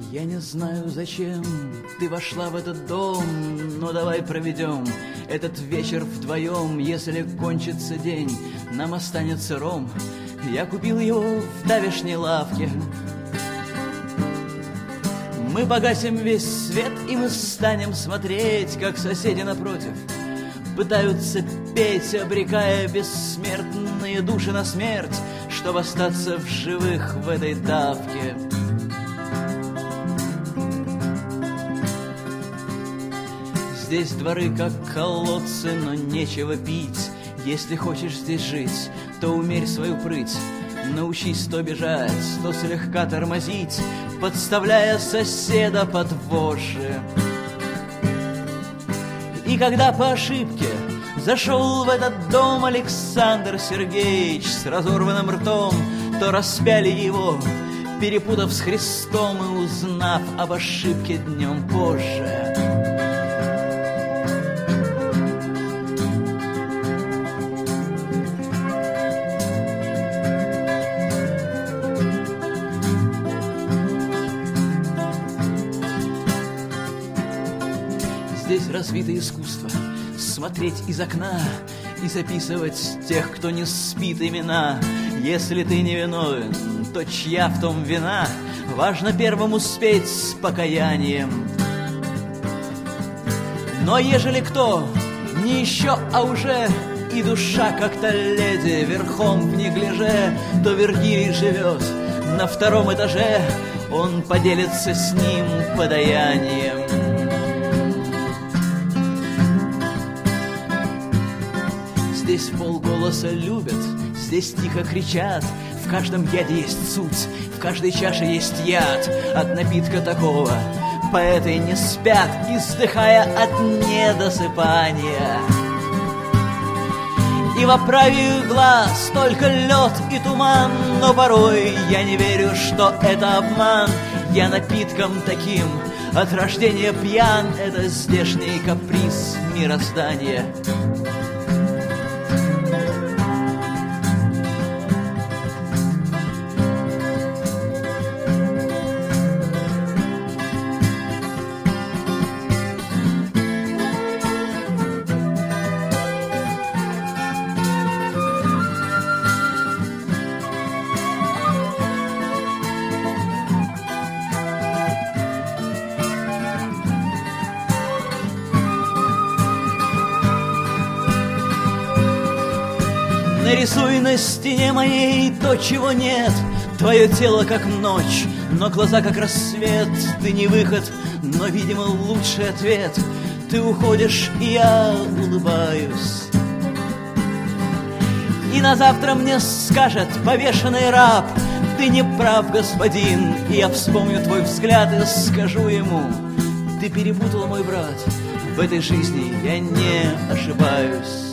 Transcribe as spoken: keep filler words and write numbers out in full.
Я не знаю, зачем ты вошла в этот дом, но давай проведем этот вечер вдвоем. Если кончится день, нам останется ром. Я купил его в давешней лавке. Мы погасим весь свет, и мы станем смотреть, как соседи напротив пытаются петь, обрекая бессмертные души на смерть, чтобы остаться в живых в этой давке. Здесь дворы как колодцы, но нечего пить. Если хочешь здесь жить, то умерь свою прыть. Научись то бежать, то слегка тормозить, подставляя соседа под вожжи. И когда по ошибке зашел в этот дом Александр Сергеевич с разорванным ртом, то распяли его, перепутав с Христом и узнав об ошибке днем позже. Здесь развито искусство смотреть из окна и записывать тех, кто не спит, имена. Если ты не виновен, то чья в том вина? Важно первым успеть с покаянием. Но ежели кто не еще, а уже и душа как-то леди верхом в неглиже, то Вергилий живет на втором этаже, он поделится с ним подаянием. Здесь полголоса любят, здесь тихо кричат. В каждом яде есть суть, в каждой чаше есть яд. От напитка такого поэты не спят, издыхая от недосыпания. И в оправе глаз только лед и туман, но порой я не верю, что это обман. Я напитком таким от рождения пьян, это здешний каприз мироздания. Нарисуй на стене моей то, чего нет. Твое тело как ночь, но глаза как рассвет. Ты не выход, но, видимо, лучший ответ. Ты уходишь, и я улыбаюсь. И на завтра мне скажет повешенный раб: ты не прав, господин. И я вспомню твой взгляд и скажу ему: ты перепутал, мой брат, в этой жизни я не ошибаюсь.